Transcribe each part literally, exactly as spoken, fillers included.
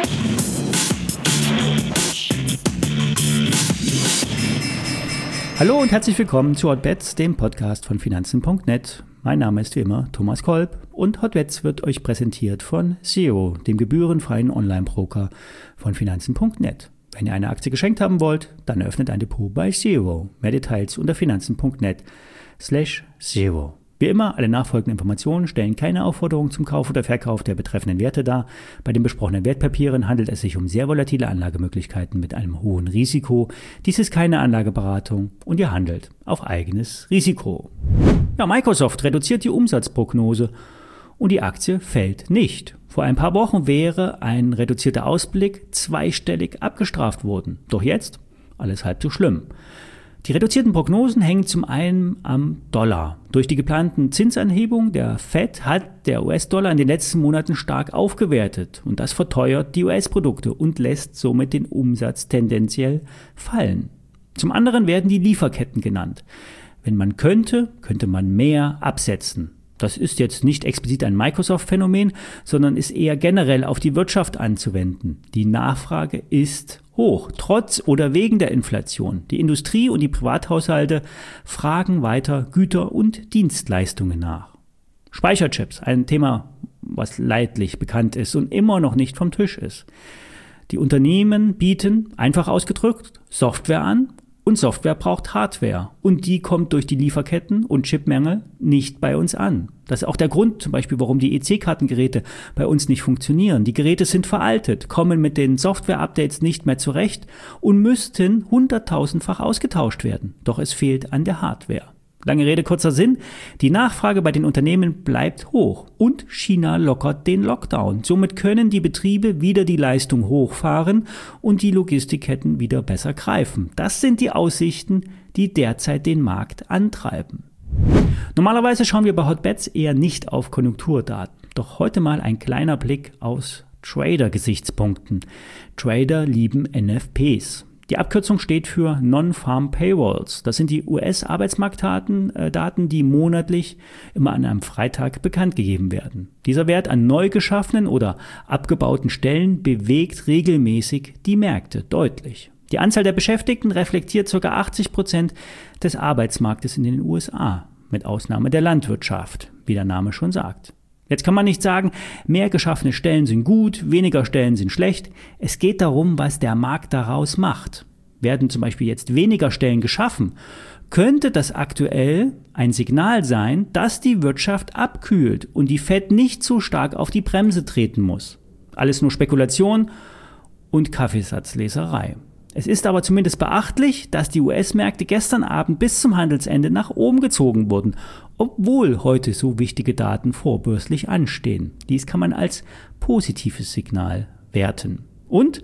Hallo und herzlich willkommen zu Hotbets, dem Podcast von Finanzen punkt net. Mein Name ist wie immer Thomas Kolb und Hotbets wird euch präsentiert von Zero, dem gebührenfreien Online-Broker von Finanzen punkt net. Wenn ihr eine Aktie geschenkt haben wollt, dann öffnet ein Depot bei Zero. Mehr Details unter finanzen punkt net slash zero. Wie immer, alle nachfolgenden Informationen stellen keine Aufforderung zum Kauf oder Verkauf der betreffenden Werte dar. Bei den besprochenen Wertpapieren handelt es sich um sehr volatile Anlagemöglichkeiten mit einem hohen Risiko. Dies ist keine Anlageberatung und ihr handelt auf eigenes Risiko. Ja, Microsoft reduziert die Umsatzprognose und die Aktie fällt nicht. Vor ein paar Wochen wäre ein reduzierter Ausblick zweistellig abgestraft worden. Doch jetzt alles halb so schlimm. Die reduzierten Prognosen hängen zum einen am Dollar. Durch die geplanten Zinsanhebungen der Fed hat der U S-Dollar in den letzten Monaten stark aufgewertet und das verteuert die U S-Produkte und lässt somit den Umsatz tendenziell fallen. Zum anderen werden die Lieferketten genannt. Wenn man könnte, könnte man mehr absetzen. Das ist jetzt nicht explizit ein Microsoft-Phänomen, sondern ist eher generell auf die Wirtschaft anzuwenden. Die Nachfrage ist hoch, trotz oder wegen der Inflation. Die Industrie und die Privathaushalte fragen weiter Güter und Dienstleistungen nach. Speicherchips, ein Thema, was leidlich bekannt ist und immer noch nicht vom Tisch ist. Die Unternehmen bieten, einfach ausgedrückt, Software an. Und Software braucht Hardware und die kommt durch die Lieferketten und Chipmängel nicht bei uns an. Das ist auch der Grund zum Beispiel, warum die E C-Kartengeräte bei uns nicht funktionieren. Die Geräte sind veraltet, kommen mit den Software-Updates nicht mehr zurecht und müssten hunderttausendfach ausgetauscht werden. Doch es fehlt an der Hardware. Lange Rede, kurzer Sinn. Die Nachfrage bei den Unternehmen bleibt hoch und China lockert den Lockdown. Somit können die Betriebe wieder die Leistung hochfahren und die Logistikketten wieder besser greifen. Das sind die Aussichten, die derzeit den Markt antreiben. Normalerweise schauen wir bei Hotbets eher nicht auf Konjunkturdaten. Doch heute mal ein kleiner Blick aus Trader-Gesichtspunkten. Trader lieben N F Ps. Die Abkürzung steht für Non-Farm Payrolls. Das sind die U S-Arbeitsmarktdaten, äh, Daten, die monatlich immer an einem Freitag bekannt gegeben werden. Dieser Wert an neu geschaffenen oder abgebauten Stellen bewegt regelmäßig die Märkte deutlich. Die Anzahl der Beschäftigten reflektiert ca. achtzig Prozent des Arbeitsmarktes in den U S A, mit Ausnahme der Landwirtschaft, wie der Name schon sagt. Jetzt kann man nicht sagen, mehr geschaffene Stellen sind gut, weniger Stellen sind schlecht. Es geht darum, was der Markt daraus macht. Werden zum Beispiel jetzt weniger Stellen geschaffen, könnte das aktuell ein Signal sein, dass die Wirtschaft abkühlt und die Fed nicht so stark auf die Bremse treten muss. Alles nur Spekulation und Kaffeesatzleserei. Es ist aber zumindest beachtlich, dass die U S-Märkte gestern Abend bis zum Handelsende nach oben gezogen wurden, obwohl heute so wichtige Daten vorbörslich anstehen. Dies kann man als positives Signal werten. Und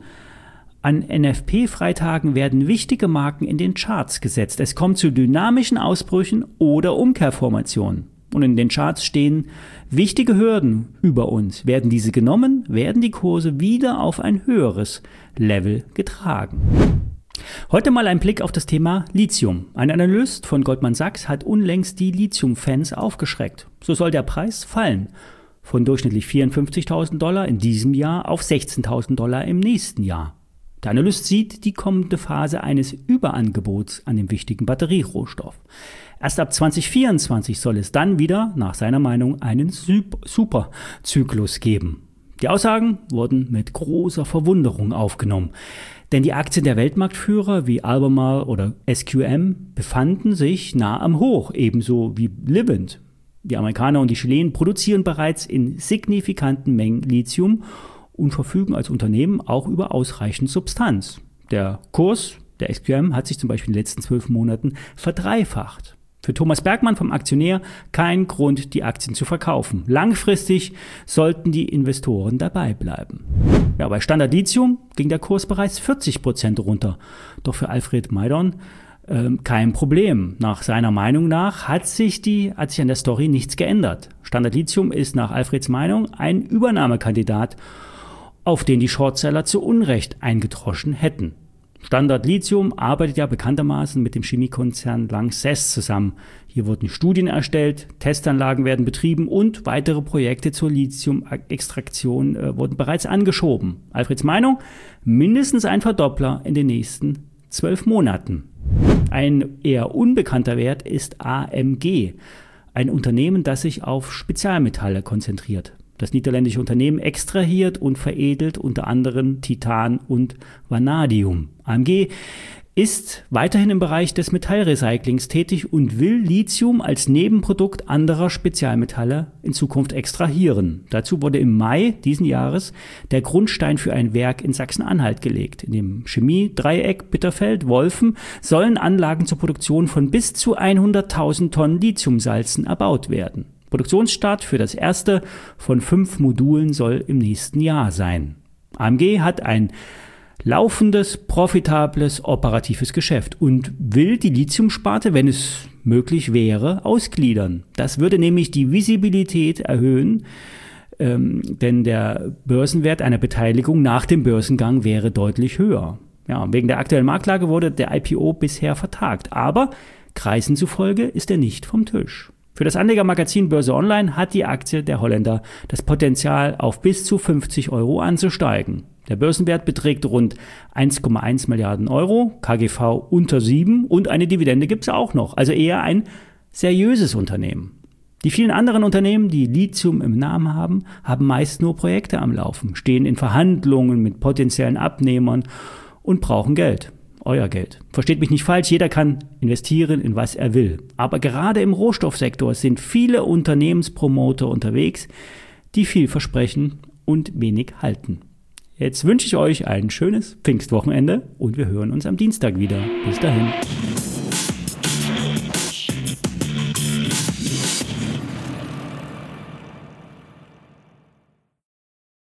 an N F P-Freitagen werden wichtige Marken in den Charts gesetzt. Es kommt zu dynamischen Ausbrüchen oder Umkehrformationen. Und in den Charts stehen wichtige Hürden über uns. Werden diese genommen, werden die Kurse wieder auf ein höheres Level getragen. Heute mal ein Blick auf das Thema Lithium. Ein Analyst von Goldman Sachs hat unlängst die Lithium-Fans aufgeschreckt. So soll der Preis fallen. Von durchschnittlich vierundfünfzigtausend Dollar in diesem Jahr auf sechzehntausend Dollar im nächsten Jahr. Der Analyst sieht die kommende Phase eines Überangebots an dem wichtigen Batterierohstoff. Erst ab zwanzig vierundzwanzig soll es dann wieder, nach seiner Meinung, einen Superzyklus geben. Die Aussagen wurden mit großer Verwunderung aufgenommen, denn die Aktien der Weltmarktführer wie Albemarle oder S Q M befanden sich nah am Hoch, ebenso wie Livent. Die Amerikaner und die Chilenen produzieren bereits in signifikanten Mengen Lithium und verfügen als Unternehmen auch über ausreichend Substanz. Der Kurs der S Q M hat sich zum Beispiel in den letzten zwölf Monaten verdreifacht. Für Thomas Bergmann vom Aktionär kein Grund, die Aktien zu verkaufen. Langfristig sollten die Investoren dabei bleiben. Ja, bei Standard Lithium ging der Kurs bereits vierzig Prozent runter. Doch für Alfred Maidon äh, kein Problem. Nach seiner Meinung nach hat sich, die, hat sich an der Story nichts geändert. Standard Lithium ist nach Alfreds Meinung ein Übernahmekandidat, auf den die Shortseller zu Unrecht eingedroschen hätten. Standard Lithium arbeitet ja bekanntermaßen mit dem Chemiekonzern Lanxess zusammen. Hier wurden Studien erstellt, Testanlagen werden betrieben und weitere Projekte zur Lithium-Extraktion äh, wurden bereits angeschoben. Alfreds Meinung, mindestens ein Verdoppler in den nächsten zwölf Monaten. Ein eher unbekannter Wert ist A M G, ein Unternehmen, das sich auf Spezialmetalle konzentriert. Das niederländische Unternehmen extrahiert und veredelt unter anderem Titan und Vanadium. A M G ist weiterhin im Bereich des Metallrecyclings tätig und will Lithium als Nebenprodukt anderer Spezialmetalle in Zukunft extrahieren. Dazu wurde im Mai diesen Jahres der Grundstein für ein Werk in Sachsen-Anhalt gelegt. In dem Chemie-Dreieck Bitterfeld-Wolfen sollen Anlagen zur Produktion von bis zu hunderttausend Tonnen Lithiumsalzen erbaut werden. Produktionsstart für das erste von fünf Modulen soll im nächsten Jahr sein. A M G hat ein laufendes, profitables, operatives Geschäft und will die Lithiumsparte, wenn es möglich wäre, ausgliedern. Das würde nämlich die Visibilität erhöhen, ähm, denn der Börsenwert einer Beteiligung nach dem Börsengang wäre deutlich höher. Ja, wegen der aktuellen Marktlage wurde der I P O bisher vertagt, aber Kreisen zufolge ist er nicht vom Tisch. Für das Anlegermagazin Börse Online hat die Aktie der Holländer das Potenzial, auf bis zu fünfzig Euro anzusteigen. Der Börsenwert beträgt rund eins Komma eins Milliarden Euro, K G V unter sieben und eine Dividende gibt es auch noch, also eher ein seriöses Unternehmen. Die vielen anderen Unternehmen, die Lithium im Namen haben, haben meist nur Projekte am Laufen, stehen in Verhandlungen mit potenziellen Abnehmern und brauchen Geld. Euer Geld. Versteht mich nicht falsch, jeder kann investieren in was er will. Aber gerade im Rohstoffsektor sind viele Unternehmenspromoter unterwegs, die viel versprechen und wenig halten. Jetzt wünsche ich euch ein schönes Pfingstwochenende und wir hören uns am Dienstag wieder. Bis dahin.